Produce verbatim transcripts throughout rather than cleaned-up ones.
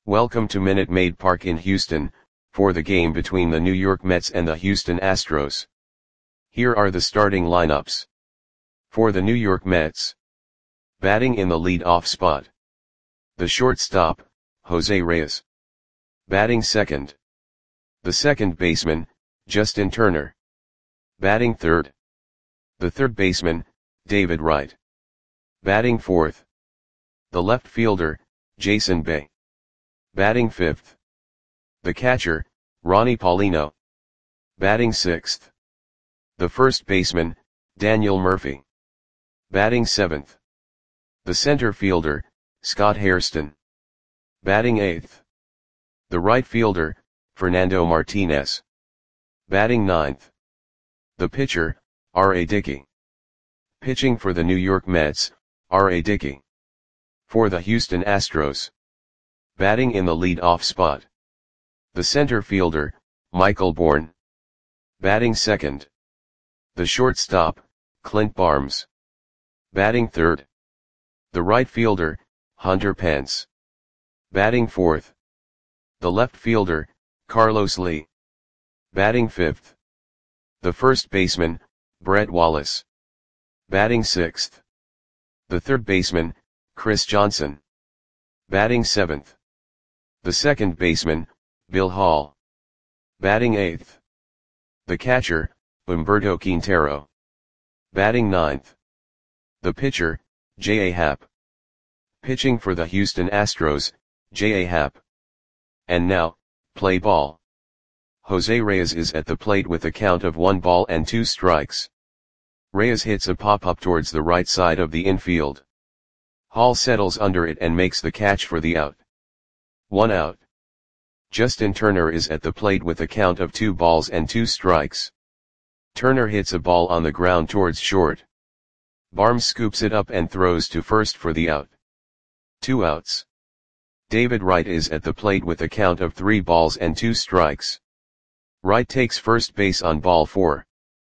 Welcome to Minute Maid Park in Houston, for the game between the New York Mets and the Houston Astros. Here are the starting lineups. For the New York Mets. Batting in the lead-off spot. The shortstop, Jose Reyes. Batting second. The second baseman, Justin Turner. Batting third. The third baseman, David Wright. Batting fourth. The left fielder, Jason Bay. Batting fifth. The catcher, Ronnie Paulino. Batting sixth. The first baseman, Daniel Murphy. Batting seventh. The center fielder, Scott Hairston. Batting eighth. The right fielder, Fernando Martinez. Batting ninth. The pitcher, R A Dickey. Pitching for the New York Mets, R A Dickey. For the Houston Astros. Batting in the lead-off spot. The center fielder, Michael Bourn. Batting second. The shortstop, Clint Barnes. Batting third. The right fielder, Hunter Pence. Batting fourth. The left fielder, Carlos Lee. Batting fifth. The first baseman, Brett Wallace. Batting sixth. The third baseman, Chris Johnson. Batting seventh. The second baseman, Bill Hall. Batting eighth. The catcher, Humberto Quintero. Batting ninth. The pitcher, J A. Happ. Pitching for the Houston Astros, J A. Happ. And now, play ball. Jose Reyes is at the plate with a count of one ball and two strikes. Reyes hits a pop-up towards the right side of the infield. Hall settles under it and makes the catch for the out. One out. Justin Turner is at the plate with a count of two balls and two strikes. Turner hits a ball on the ground towards short. Barnes scoops it up and throws to first for the out. Two outs. David Wright is at the plate with a count of three balls and two strikes. Wright takes first base on ball four.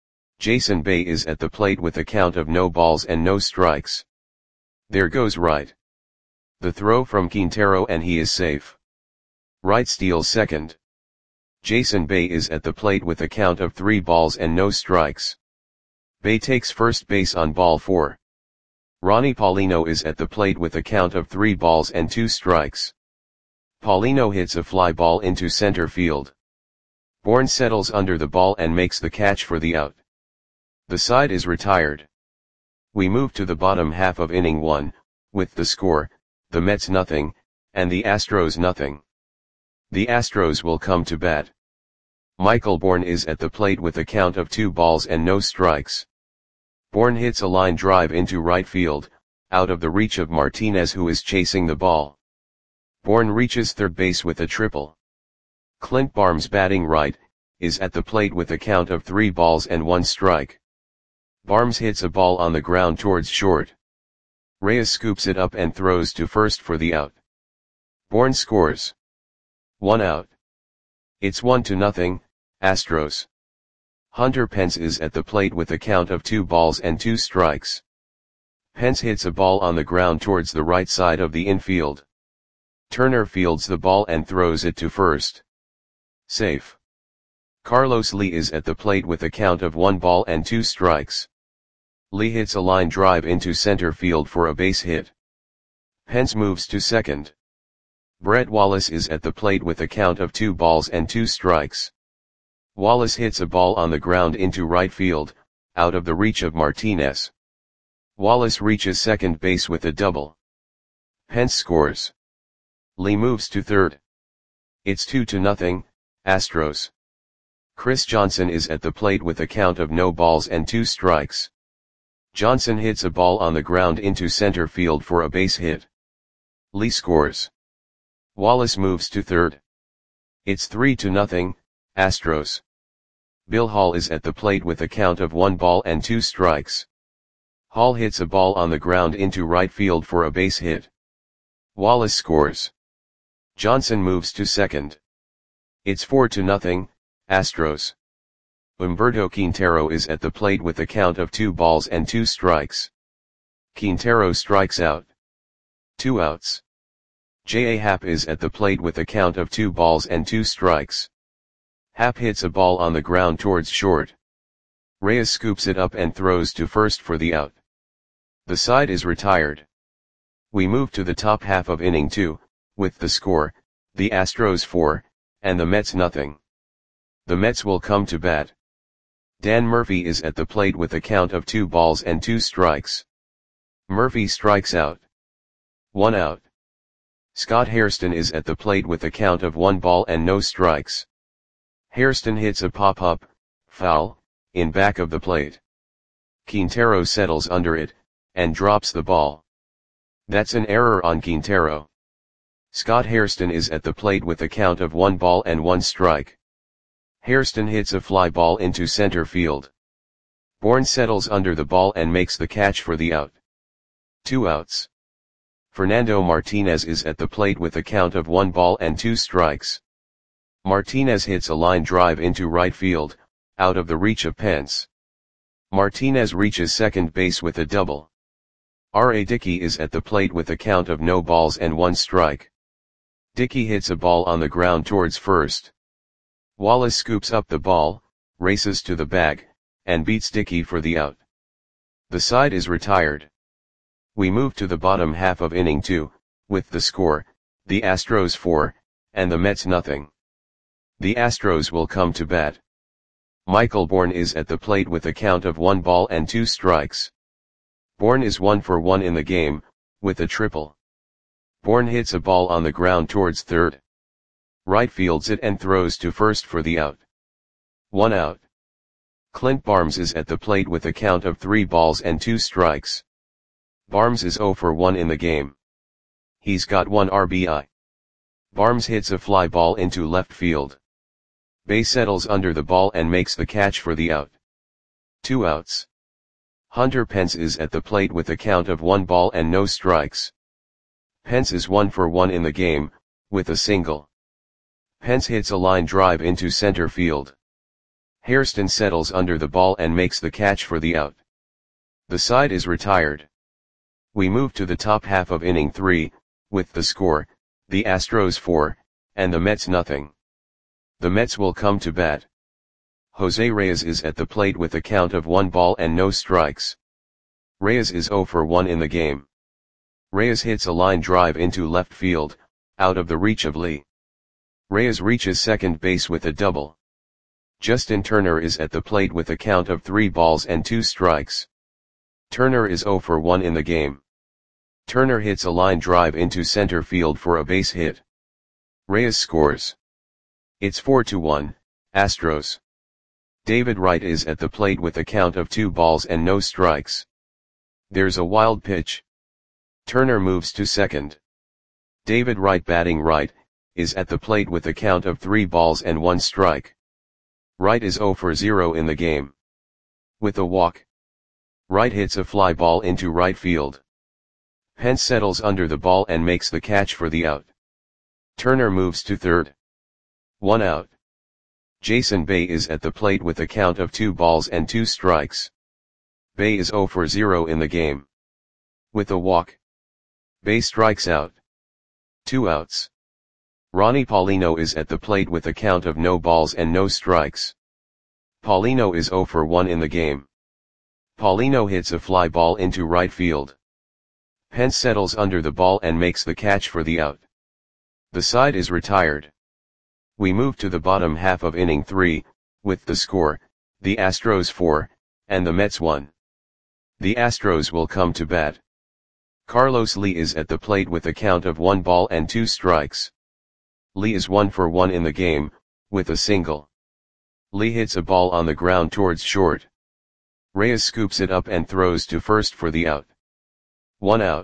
Jason Bay is at the plate with a count of no balls and no strikes. There goes Wright. The throw from Quintero and he is safe. Wright steals second. Jason Bay is at the plate with a count of three balls and no strikes. Bay takes first base on ball four. Ronnie Paulino is at the plate with a count of three balls and two strikes. Paulino hits a fly ball into center field. Bourn settles under the ball and makes the catch for the out. The side is retired. We move to the bottom half of inning one, with the score, the Mets nothing, and the Astros nothing. The Astros will come to bat. Michael Bourn is at the plate with a count of two balls and no strikes. Bourn hits a line drive into right field, out of the reach of Martinez who is chasing the ball. Bourn reaches third base with a triple. Clint Barnes batting right, is at the plate with a count of three balls and one strike. Barnes hits a ball on the ground towards short. Reyes scoops it up and throws to first for the out. Bourn scores. One out. It's one to nothing, Astros. Hunter Pence is at the plate with a count of two balls and two strikes. Pence hits a ball on the ground towards the right side of the infield. Turner fields the ball and throws it to first. Safe. Carlos Lee is at the plate with a count of one ball and two strikes. Lee hits a line drive into center field for a base hit. Pence moves to second. Brett Wallace is at the plate with a count of two balls and two strikes. Wallace hits a ball on the ground into right field, out of the reach of Martinez. Wallace reaches second base with a double. Pence scores. Lee moves to third. It's two to nothing, Astros. Chris Johnson is at the plate with a count of no balls and two strikes. Johnson hits a ball on the ground into center field for a base hit. Lee scores. Wallace moves to third. It's three to nothing, Astros. Bill Hall is at the plate with a count of one ball and two strikes. Hall hits a ball on the ground into right field for a base hit. Wallace scores. Johnson moves to second. It's four to nothing, Astros. Humberto Quintero is at the plate with a count of two balls and two strikes. Quintero strikes out. Two outs. J A. Happ is at the plate with a count of two balls and two strikes. Happ hits a ball on the ground towards short. Reyes scoops it up and throws to first for the out. The side is retired. We move to the top half of inning two, with the score, the Astros four, and the Mets nothing. The Mets will come to bat. Dan Murphy is at the plate with a count of two balls and two strikes. Murphy strikes out. One out. Scott Hairston is at the plate with a count of one ball and no strikes. Hairston hits a pop-up, foul, in back of the plate. Quintero settles under it, and drops the ball. That's an error on Quintero. Scott Hairston is at the plate with a count of one ball and one strike. Hairston hits a fly ball into center field. Bourne settles under the ball and makes the catch for the out. Two outs. Fernando Martinez is at the plate with a count of one ball and two strikes. Martinez hits a line drive into right field, out of the reach of Pence. Martinez reaches second base with a double. R A. Dickey is at the plate with a count of no balls and one strike. Dickey hits a ball on the ground towards first. Wallace scoops up the ball, races to the bag, and beats Dickey for the out. The side is retired. We move to the bottom half of inning two, with the score, the Astros four, and the Mets nothing. The Astros will come to bat. Michael Bourne is at the plate with a count of one ball and two strikes. Bourne is one for one in the game, with a triple. Bourne hits a ball on the ground towards third. Right fields it and throws to first for the out. One out. Clint Barnes is at the plate with a count of three balls and two strikes. Barnes is zero for one in the game. He's got one R B I. Barnes hits a fly ball into left field. Bay settles under the ball and makes the catch for the out. Two outs. Hunter Pence is at the plate with a count of one ball and no strikes. Pence is one for one in the game, with a single. Pence hits a line drive into center field. Hairston settles under the ball and makes the catch for the out. The side is retired. We move to the top half of inning three, with the score, the Astros four, and the Mets nothing. The Mets will come to bat. Jose Reyes is at the plate with a count of one ball and no strikes. Reyes is zero for one in the game. Reyes hits a line drive into left field, out of the reach of Lee. Reyes reaches second base with a double. Justin Turner is at the plate with a count of three balls and two strikes. Turner is zero for one in the game. Turner hits a line drive into center field for a base hit. Reyes scores. It's four to one, Astros. David Wright is at the plate with a count of two balls and no strikes. There's a wild pitch. Turner moves to second. David Wright, batting right, is at the plate with a count of three balls and one strike. Wright is zero for zero in the game. With a walk. Wright hits a fly ball into right field. Pence settles under the ball and makes the catch for the out. Turner moves to third. One out. Jason Bay is at the plate with a count of two balls and two strikes. Bay is zero for zero in the game. With a walk. Bay strikes out. Two outs. Ronnie Paulino is at the plate with a count of no balls and no strikes. Paulino is zero for one in the game. Paulino hits a fly ball into right field. Pence settles under the ball and makes the catch for the out. The side is retired. We move to the bottom half of inning three, with the score, the Astros four, and the Mets one. The Astros will come to bat. Carlos Lee is at the plate with a count of one ball and two strikes. Lee is one for one in the game, with a single. Lee hits a ball on the ground towards short. Reyes scoops it up and throws to first for the out. One out.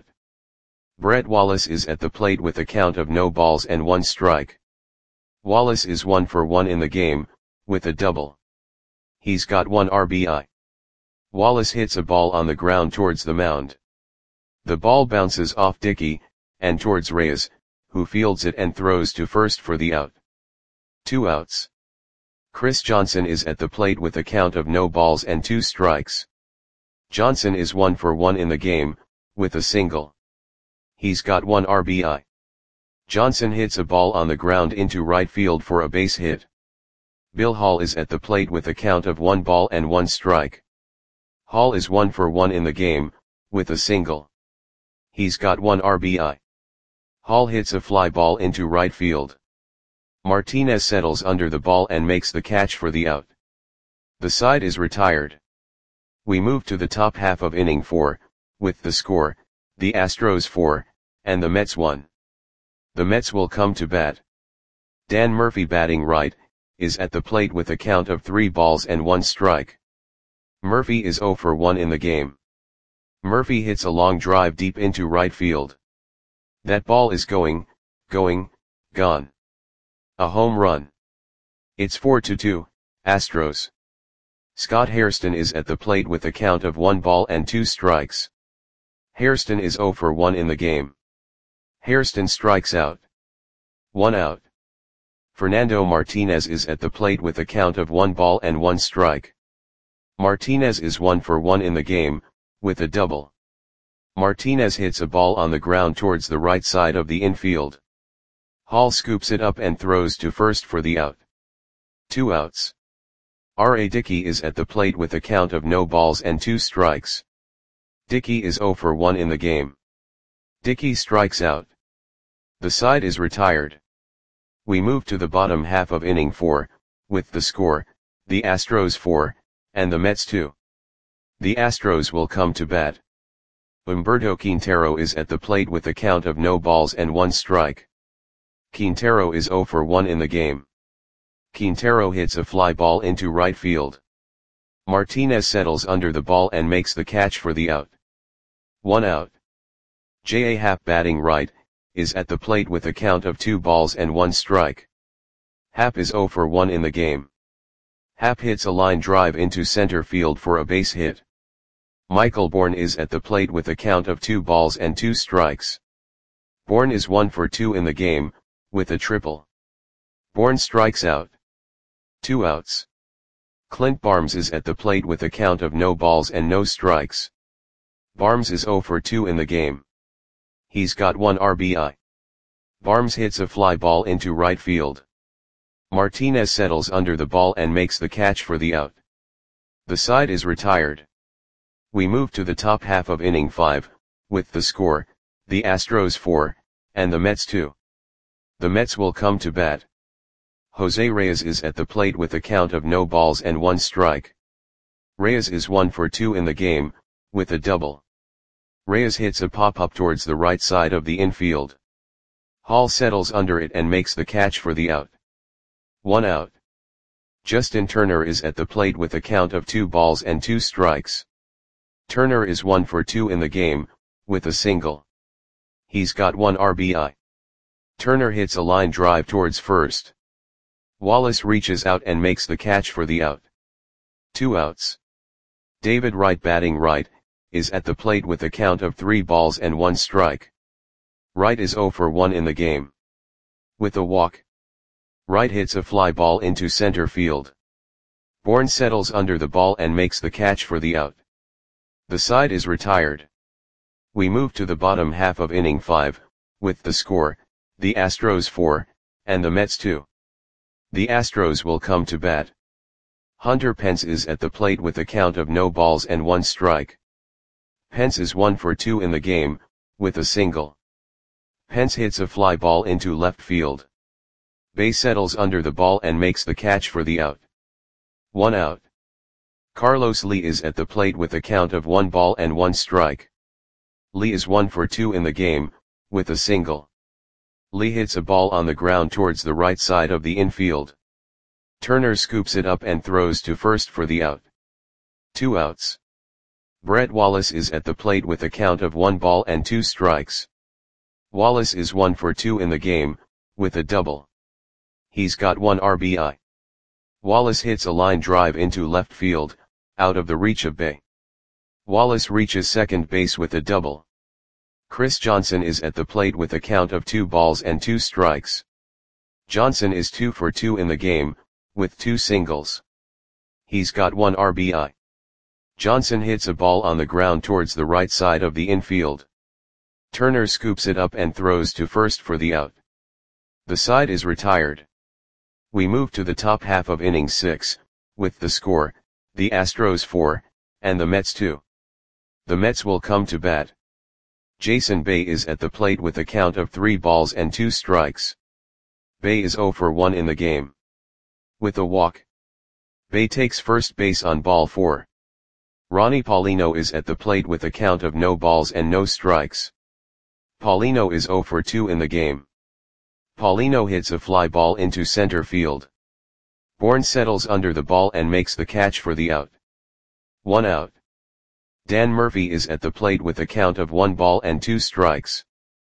Brett Wallace is at the plate with a count of no balls and one strike. Wallace is one for one in the game, with a double. He's got one R B I. Wallace hits a ball on the ground towards the mound. The ball bounces off Dickey, and towards Reyes, who fields it and throws to first for the out. Two outs. Chris Johnson is at the plate with a count of no balls and two strikes. Johnson is one for one in the game, with a single. He's got one R B I. Johnson hits a ball on the ground into right field for a base hit. Bill Hall is at the plate with a count of one ball and one strike. Hall is one for one in the game, with a single. He's got one R B I. Hall hits a fly ball into right field. Martinez settles under the ball and makes the catch for the out. The side is retired. We move to the top half of inning four, with the score, the Astros four, and the Mets one. The Mets will come to bat. Dan Murphy, batting right, is at the plate with a count of three balls and one strike. Murphy is zero for one in the game. Murphy hits a long drive deep into right field. That ball is going, going, gone. A home run. It's four to two, Astros. Scott Hairston is at the plate with a count of one ball and two strikes. Hairston is zero for one in the game. Hairston strikes out. One out. Fernando Martinez is at the plate with a count of one ball and one strike. Martinez is one for one in the game, with a double. Martinez hits a ball on the ground towards the right side of the infield. Hall scoops it up and throws to first for the out. Two outs. R A Dickey is at the plate with a count of no balls and two strikes. Dickey is zero for one in the game. Dickey strikes out. The side is retired. We move to the bottom half of inning four, with the score, the Astros four, and the Mets two. The Astros will come to bat. Humberto Quintero is at the plate with a count of no balls and one strike. Quintero is zero for one in the game. Quintero hits a fly ball into right field. Martinez settles under the ball and makes the catch for the out. One out. J A. Happ, batting right, is at the plate with a count of two balls and one strike. Happ is zero for one in the game. Happ hits a line drive into center field for a base hit. Michael Bourn is at the plate with a count of two balls and two strikes. Bourn is one for two in the game, with a triple. Bourn strikes out. Two outs. Clint Barnes is at the plate with a count of no balls and no strikes. Barnes is zero for two in the game. He's got one R B I. Barnes hits a fly ball into right field. Martinez settles under the ball and makes the catch for the out. The side is retired. We move to the top half of inning five, with the score, the Astros four, and the Mets two. The Mets will come to bat. Jose Reyes is at the plate with a count of no balls and one strike. Reyes is one for two in the game, with a double. Reyes hits a pop-up towards the right side of the infield. Hall settles under it and makes the catch for the out. One out. Justin Turner is at the plate with a count of two balls and two strikes. Turner is one for two in the game, with a single. He's got one R B I. Turner hits a line drive towards first. Wallace reaches out and makes the catch for the out. Two outs. David Wright, batting right, is at the plate with a count of three balls and one strike. Wright is zero for one in the game. With a walk. Wright hits a fly ball into center field. Bourne settles under the ball and makes the catch for the out. The side is retired. We move to the bottom half of inning five, with the score, the Astros four, and the Mets two. The Astros will come to bat. Hunter Pence is at the plate with a count of no balls and one strike. Pence is one for two in the game, with a single. Pence hits a fly ball into left field. Bay settles under the ball and makes the catch for the out. One out. Carlos Lee is at the plate with a count of one ball and one strike. Lee is one for two in the game, with a single. Lee hits a ball on the ground towards the right side of the infield. Turner scoops it up and throws to first for the out. Two outs. Brett Wallace is at the plate with a count of one ball and two strikes. Wallace is one for two in the game, with a double. He's got one R B I. Wallace hits a line drive into left field, out of the reach of Bay. Wallace reaches second base with a double. Chris Johnson is at the plate with a count of two balls and two strikes. Johnson is two for two in the game, with two singles. He's got one R B I. Johnson hits a ball on the ground towards the right side of the infield. Turner scoops it up and throws to first for the out. The side is retired. We move to the top half of inning six, with the score, the Astros four, and the Mets two. The Mets will come to bat. Jason Bay is at the plate with a count of three balls and two strikes. Bay is oh for one in the game. With a walk, Bay takes first base on ball four. Ronnie Paulino is at the plate with a count of no balls and no strikes. Paulino is oh for two in the game. Paulino hits a fly ball into center field. Bourne settles under the ball and makes the catch for the out. One out. Dan Murphy is at the plate with a count of one ball and two strikes.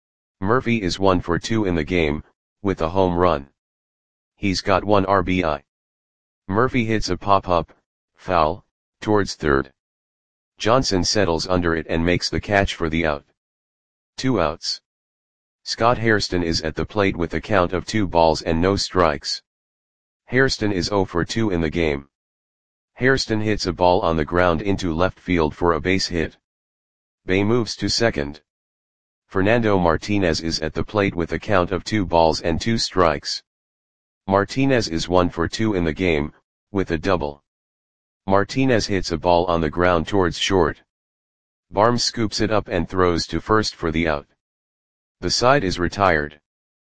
Murphy is one for two in the game, with a home run. He's got one R B I. Murphy hits a pop-up, foul, towards third. Johnson settles under it and makes the catch for the out. Two outs. Scott Hairston is at the plate with a count of two balls and no strikes. Hairston is oh for two in the game. Hairston hits a ball on the ground into left field for a base hit. Bay moves to second. Fernando Martinez is at the plate with a count of two balls and two strikes. Martinez is one for two in the game, with a double. Martinez hits a ball on the ground towards short. Barnes scoops it up and throws to first for the out. The side is retired.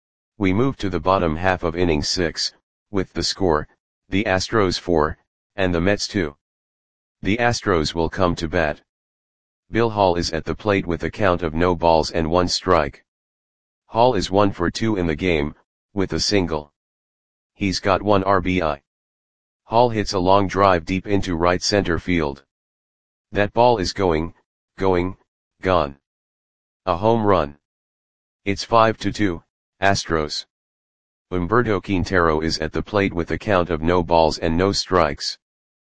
We move to the bottom half of inning six, with the score, the Astros four, and the Mets two. The Astros will come to bat. Bill Hall is at the plate with a count of no balls and one strike. Hall is one for two in the game, with a single. He's got one R B I. Hall hits a long drive deep into right center field. That ball is going, going, gone. A home run. It's five to two, Astros. Humberto Quintero is at the plate with a count of no balls and no strikes.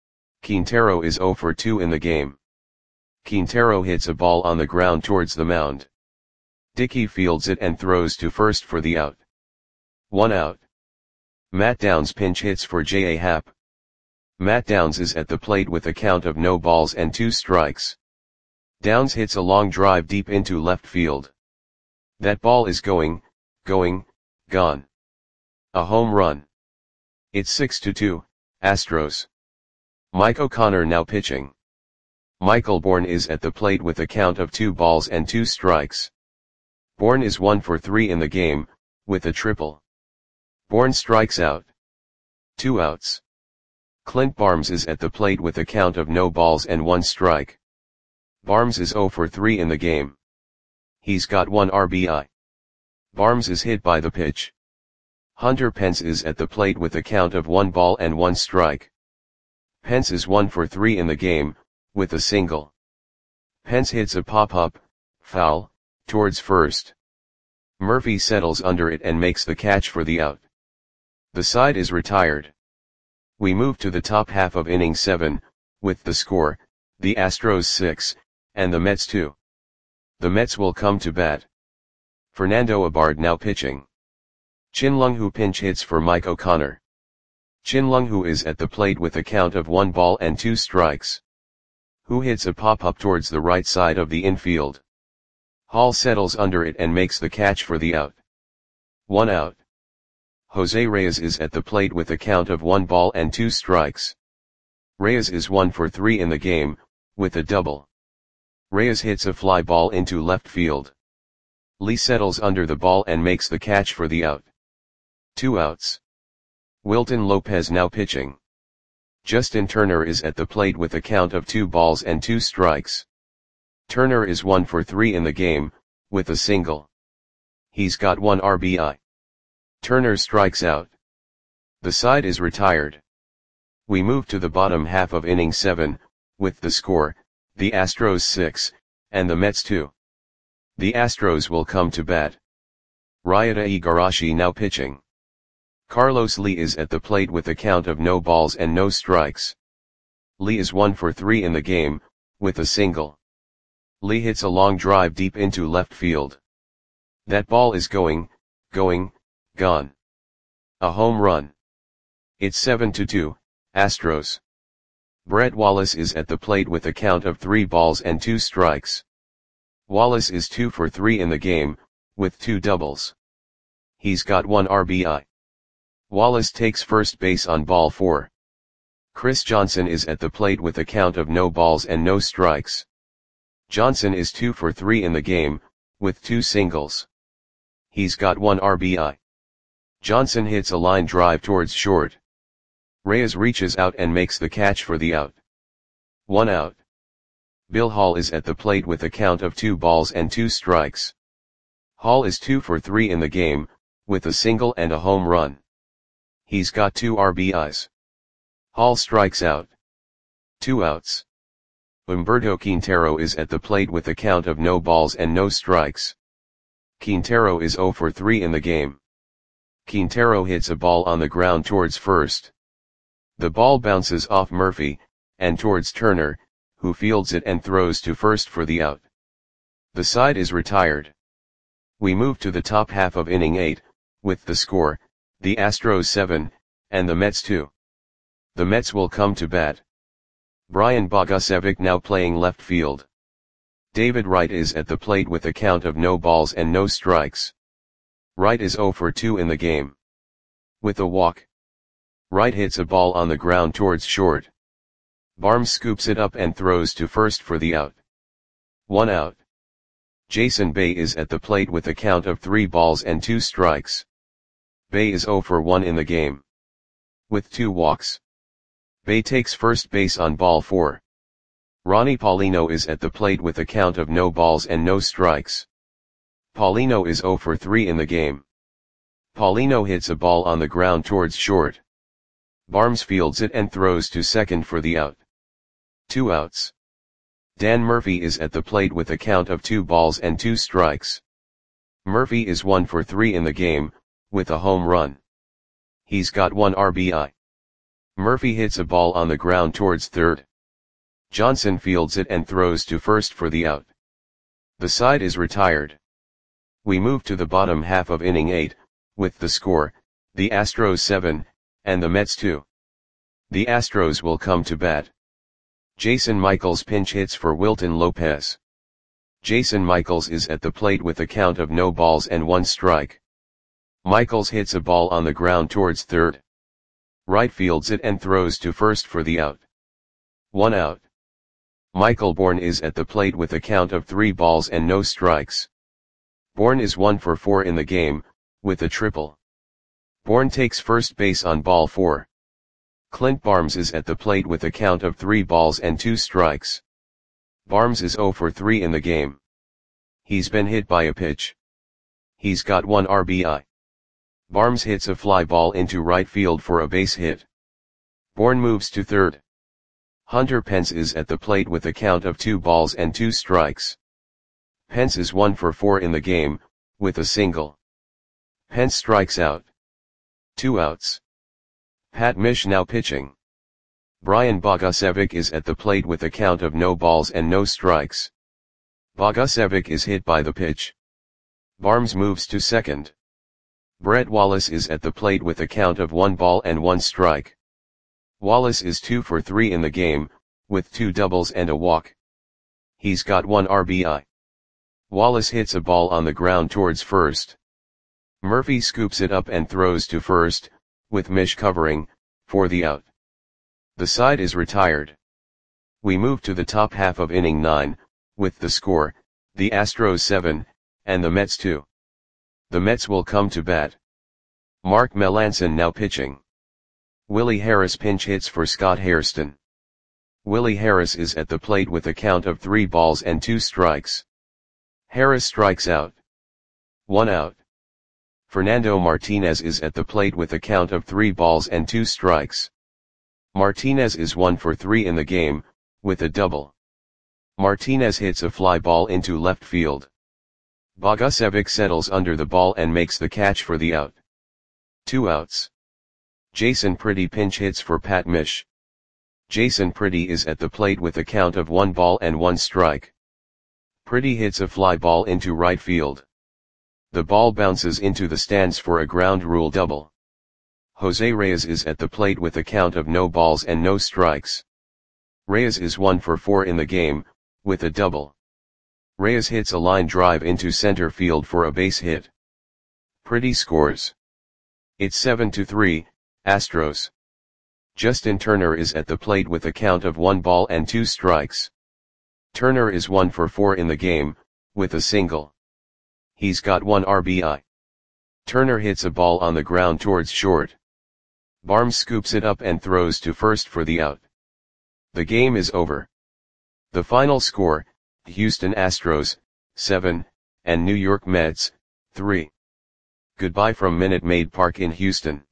Quintero is oh for two in the game. Quintero hits a ball on the ground towards the mound. Dickey fields it and throws to first for the out. One out. Matt Downs pinch hits for J A. Happ. Matt Downs is at the plate with a count of no balls and two strikes. Downs hits a long drive deep into left field. That ball is going, going, gone. A home run. It's six to two, Astros. Mike O'Connor now pitching. Michael Bourne is at the plate with a count of two balls and two strikes. Bourne is one for three in the game, with a triple. Bourne strikes out. Two outs. Clint Barnes is at the plate with a count of no balls and one strike. Barnes is oh for three in the game. He's got one R B I. Barnes is hit by the pitch. Hunter Pence is at the plate with a count of one ball and one strike. Pence is one for three in the game, with a single. Pence hits a pop-up, foul, towards first. Murphy settles under it and makes the catch for the out. The side is retired. We move to the top half of inning seven, with the score, the Astros six, and the Mets two. The Mets will come to bat. Fernando Abard now pitching. Chin Lung Hu pinch hits for Mike O'Connor. Chin Lung Hu is at the plate with a count of one ball and two strikes. Hu hits a pop-up towards the right side of the infield. Hall settles under it and makes the catch for the out. One out. Jose Reyes is at the plate with a count of one ball and two strikes. Reyes is one for three in the game, with a double. Reyes hits a fly ball into left field. Lee settles under the ball and makes the catch for the out. Two outs. Wilton Lopez now pitching. Justin Turner is at the plate with a count of two balls and two strikes. Turner is one for three in the game, with a single. He's got one R B I. Turner strikes out. The side is retired. We move to the bottom half of inning seven, with the score, the Astros six, and the Mets two. The Astros will come to bat. Ryota Igarashi now pitching. Carlos Lee is at the plate with a count of no balls and no strikes. Lee is one for three in the game, with a single. Lee hits a long drive deep into left field. That ball is going, going, gone. A home run. It's seven to two, Astros. Brett Wallace is at the plate with a count of three balls and two strikes. Wallace is two for three in the game, with two doubles. He's got one R B I. Wallace takes first base on ball four. Chris Johnson is at the plate with a count of no balls and no strikes. Johnson is two for three in the game, with two singles. He's got one R B I. Johnson hits a line drive towards short. Reyes reaches out and makes the catch for the out. One out. Bill Hall is at the plate with a count of two balls and two strikes. Hall is two for three in the game, with a single and a home run. He's got two R B Is. Hall strikes out. Two outs. Humberto Quintero is at the plate with a count of no balls and no strikes. Quintero is zero for three in the game. Quintero hits a ball on the ground towards first. The ball bounces off Murphy, and towards Turner, who fields it and throws to first for the out. The side is retired. We move to the top half of inning eight, with the score, the Astros seven, and the Mets two. The Mets will come to bat. Brian Bogusevic now playing left field. David Wright is at the plate with a count of no balls and no strikes. Wright is zero for two in the game. With a walk. Wright hits a ball on the ground towards short. Barnes scoops it up and throws to first for the out. One out. Jason Bay is at the plate with a count of three balls and two strikes. Bay is zero for one in the game. With two walks. Bay takes first base on ball four. Ronnie Paulino is at the plate with a count of no balls and no strikes. Paulino is zero for three in the game. Paulino hits a ball on the ground towards short. Barnes fields it and throws to second for the out. Two outs. Dan Murphy is at the plate with a count of two balls and two strikes. Murphy is one for three in the game, with a home run. He's got one R B I. Murphy hits a ball on the ground towards third. Johnson fields it and throws to first for the out. The side is retired. We move to the bottom half of inning eight, with the score, the Astros seven, and the Mets two. The Astros will come to bat. Jason Michaels pinch hits for Wilton Lopez. Jason Michaels is at the plate with a count of no balls and one strike. Michaels hits a ball on the ground towards third. Wright fields it and throws to first for the out. One out. Michael Bourne is at the plate with a count of three balls and no strikes. Bourne is one for four in the game, with a triple. Bourne takes first base on ball four. Clint Barnes is at the plate with a count of three balls and two strikes. Barnes is zero for three in the game. He's been hit by a pitch. He's got one R B I. Barnes hits a fly ball into right field for a base hit. Bourne moves to third. Hunter Pence is at the plate with a count of two balls and two strikes. Pence is one for four in the game, with a single. Pence strikes out. Two outs. Pat Mish now pitching. Brian Bogusevic is at the plate with a count of no balls and no strikes. Bogusevic is hit by the pitch. Barnes moves to second. Brett Wallace is at the plate with a count of one ball and one strike. Wallace is two for three in the game, with two doubles and a walk. He's got one R B I. Wallace hits a ball on the ground towards first. Murphy scoops it up and throws to first, with Mish covering, for the out. The side is retired. We move to the top half of inning nine, with the score, the Astros seven, and the Mets two. The Mets will come to bat. Mark Melancon now pitching. Willie Harris pinch hits for Scott Hairston. Willie Harris is at the plate with a count of three balls and two strikes. Harris strikes out. One out. Fernando Martinez is at the plate with a count of three balls and two strikes. Martinez is one for three in the game, with a double. Martinez hits a fly ball into left field. Bogusevic settles under the ball and makes the catch for the out. Two outs. Jason Pretty pinch hits for Pat Mish. Jason Pretty is at the plate with a count of one ball and one strike. Pretty hits a fly ball into right field. The ball bounces into the stands for a ground rule double. Jose Reyes is at the plate with a count of no balls and no strikes. Reyes is one for four in the game, with a double. Reyes hits a line drive into center field for a base hit. Pretty scores. It's seven to three, Astros. Justin Turner is at the plate with a count of one ball and two strikes. Turner is one for four in the game, with a single. He's got one R B I. Turner hits a ball on the ground towards short. Barnes scoops it up and throws to first for the out. The game is over. The final score, Houston Astros, seven, and New York Mets, three. Goodbye from Minute Maid Park in Houston.